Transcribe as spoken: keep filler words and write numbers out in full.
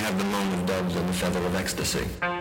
have the moan of doves and the feather of ecstasy.